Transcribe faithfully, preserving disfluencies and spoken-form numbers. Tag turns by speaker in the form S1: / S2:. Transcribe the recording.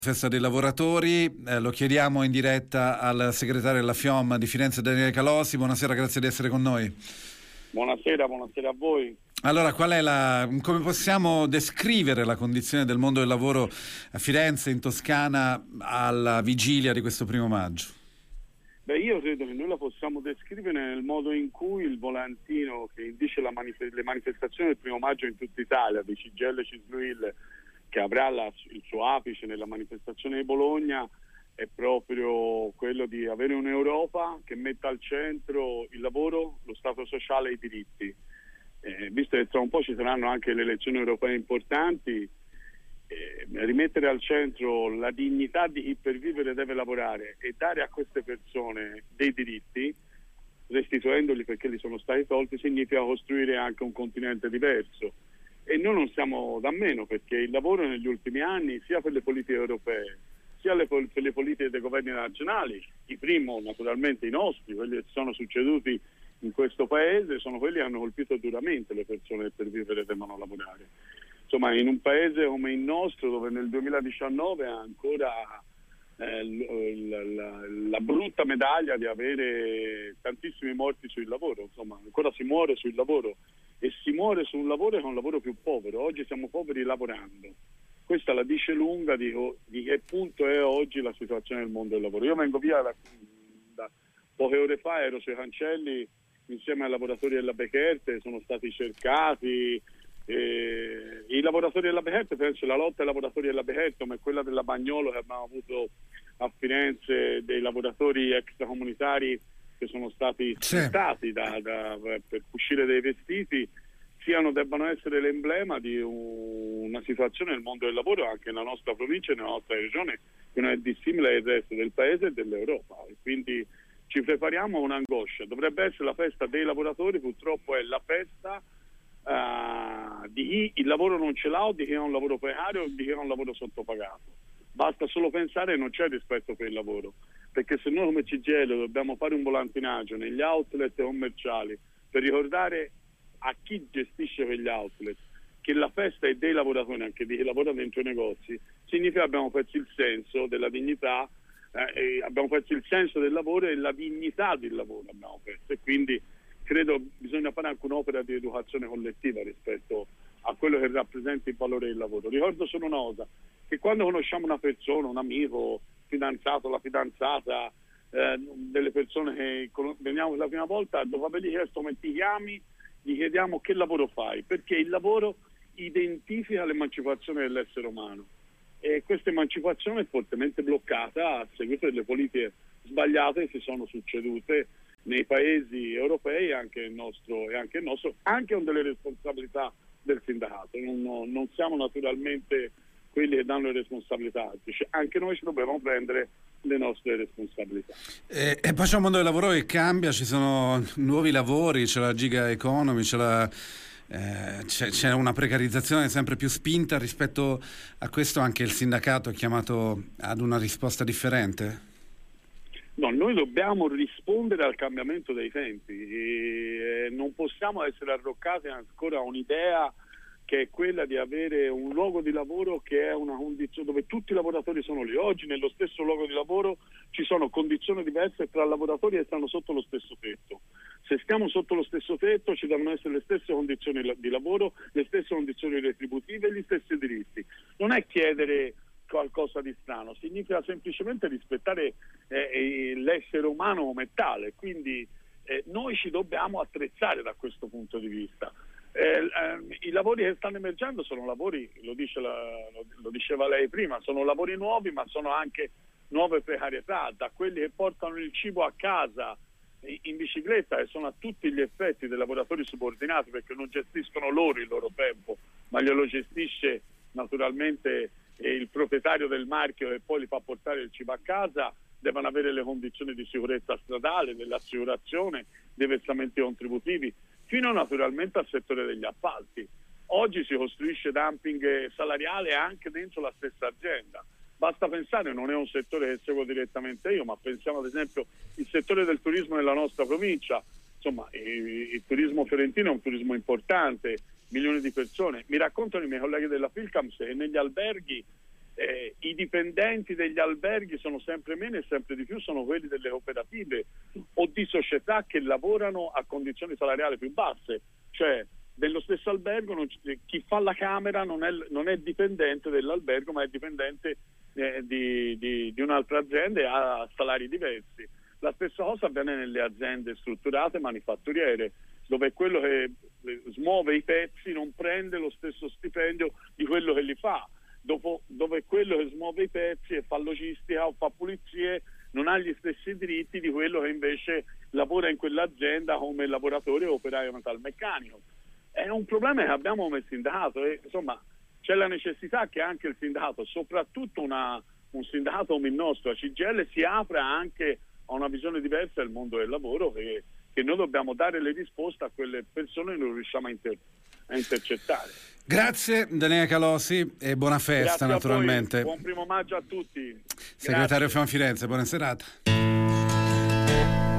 S1: Festa dei lavoratori, eh, lo chiediamo in diretta al segretario della FIOM di Firenze, Daniele Calosi. Buonasera, grazie di essere con noi.
S2: Buonasera, buonasera a voi.
S1: Allora, qual è la, come possiamo descrivere la condizione del mondo del lavoro a Firenze, in Toscana, alla vigilia di questo primo maggio?
S2: Beh, io credo che noi la possiamo descrivere nel modo in cui il volantino che indice la manif- le manifestazioni del primo maggio in tutta Italia, di C G I L, Cisluil, che avrà la, il suo apice nella manifestazione di Bologna, è proprio quello di avere un'Europa che metta al centro il lavoro, lo Stato sociale e i diritti. Eh, visto che tra un po' ci saranno anche le elezioni europee importanti, eh, rimettere al centro la dignità di chi per vivere deve lavorare e dare a queste persone dei diritti, restituendoli perché li sono stati tolti, significa costruire anche un continente diverso. E noi non siamo da meno, perché il lavoro negli ultimi anni, sia per le politiche europee sia le, per le politiche dei governi nazionali, i primo naturalmente i nostri, quelli che sono succeduti in questo paese, sono quelli che hanno colpito duramente le persone che per vivere devono lavorare. Insomma, in un paese come il nostro, dove nel duemiladiciannove ha ancora eh, l, l, l, la brutta medaglia di avere tantissimi morti sul lavoro, insomma ancora si muore sul lavoro, e si muore su un lavoro che è un lavoro più povero. Oggi siamo poveri lavorando. Questa la dice lunga di, di che punto è oggi la situazione del mondo del lavoro. Io vengo via da, da poche ore fa, ero sui cancelli insieme ai lavoratori della Bekaert, sono stati cercati. Eh, i lavoratori della Bekaert, penso la lotta ai lavoratori della Bekaert, come quella della Bagnolo che abbiamo avuto a Firenze, dei lavoratori extracomunitari che sono stati sfruttati da, da, per uscire dei vestiti, siano debbano essere l'emblema di una situazione nel mondo del lavoro anche nella nostra provincia e nella nostra regione che non è dissimile al resto del paese e dell'Europa, e quindi ci prepariamo a un'angoscia. Dovrebbe essere la festa dei lavoratori, purtroppo è la festa uh, di chi il lavoro non ce l'ha, o di chi ha un lavoro precario, o di chi ha un lavoro sottopagato. Basta solo pensare che non c'è rispetto per il lavoro, perché se noi come C G I L dobbiamo fare un volantinaggio negli outlet commerciali per ricordare a chi gestisce quegli outlet che la festa è dei lavoratori, anche di chi lavora dentro i negozi, significa che abbiamo perso il senso della dignità, eh, e abbiamo perso il senso del lavoro e la dignità del lavoro abbiamo perso, e quindi credo bisogna fare anche un'opera di educazione collettiva rispetto a quello che rappresenta il valore del lavoro. Ricordo solo una cosa, che quando conosciamo una persona, un amico, fidanzato, la fidanzata, eh, delle persone che veniamo la prima volta, dopo avergli chiesto come ti chiami, gli chiediamo che lavoro fai, perché il lavoro identifica l'emancipazione dell'essere umano, e questa emancipazione è fortemente bloccata a seguito delle politiche sbagliate che si sono succedute nei paesi europei, anche il nostro, e anche il nostro, anche con delle responsabilità del sindacato. Non, non siamo naturalmente quelli che danno le responsabilità, cioè, anche noi ci dobbiamo prendere le nostre responsabilità.
S1: E, e poi c'è un mondo del lavoro che cambia, ci sono nuovi lavori, c'è la giga economy, c'è, la, eh, c'è, c'è una precarizzazione sempre più spinta. Rispetto a questo anche il sindacato è chiamato ad una risposta differente?
S2: No, noi dobbiamo rispondere al cambiamento dei tempi e non possiamo essere arroccati ancora a un'idea che è quella di avere un luogo di lavoro che è una condizione dove tutti i lavoratori sono lì. Oggi nello stesso luogo di lavoro ci sono condizioni diverse tra lavoratori che stanno sotto lo stesso tetto. Se stiamo sotto lo stesso tetto ci devono essere le stesse condizioni di lavoro, le stesse condizioni retributive e gli stessi diritti. Non è chiedere qualcosa di strano, significa semplicemente rispettare eh, l'essere umano come tale, quindi eh, noi ci dobbiamo attrezzare da questo punto di vista. Eh, eh, i lavori che stanno emergendo sono lavori, lo, dice la, lo, lo diceva lei prima, sono lavori nuovi, ma sono anche nuove precarietà, da quelli che portano il cibo a casa in bicicletta, e sono a tutti gli effetti dei lavoratori subordinati, perché non gestiscono loro il loro tempo, ma glielo gestisce naturalmente il proprietario del marchio che poi li fa portare il cibo a casa. Devono avere le condizioni di sicurezza stradale, dell'assicurazione, dei versamenti contributivi, fino naturalmente al settore degli appalti. Oggi si costruisce dumping salariale anche dentro la stessa azienda. Basta pensare, non è un settore che seguo direttamente io, ma pensiamo ad esempio il settore del turismo nella nostra provincia. Insomma, il, il turismo fiorentino è un turismo importante, milioni di persone. Mi raccontano i miei colleghi della Filcams che negli alberghi eh, i dipendenti degli alberghi sono sempre meno e sempre di più sono quelli delle cooperative o di società che lavorano a condizioni salariali più basse, cioè dello stesso albergo non, chi fa la camera non è, non è dipendente dell'albergo ma è dipendente eh, di, di, di un'altra azienda e ha salari diversi. La stessa cosa avviene nelle aziende strutturate manifatturiere, dove quello che smuove i pezzi non prende lo stesso stipendio di quello che li fa, Dopo, dove quello che smuove i pezzi e fa logistica o fa pulizie non ha gli stessi diritti di quello che invece lavora in quell'azienda come lavoratore o operaio metalmeccanico. È un problema che abbiamo come sindacato e insomma c'è la necessità che anche il sindacato, soprattutto una, un sindacato come il nostro, la C G I L, si apra anche a una visione diversa del mondo del lavoro, che, che noi dobbiamo dare le risposte a quelle persone che non riusciamo a, inter, a intercettare.
S1: Grazie Daniele Calosi e buona festa.
S2: Grazie
S1: naturalmente.
S2: A voi. Buon primo maggio a tutti.
S1: Segretario
S2: Grazie.
S1: Fiamma Firenze, buona serata.